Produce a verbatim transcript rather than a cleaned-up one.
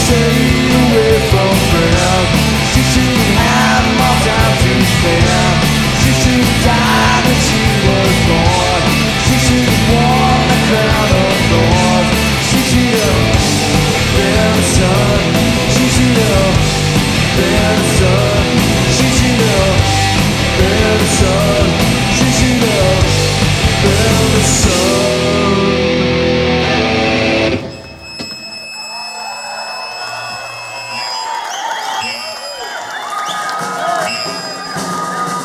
stayed away from them. She should have more time to spend. She should have died when she was born. She should have worn the crown of thorns. She should have been a son. She should have been a son.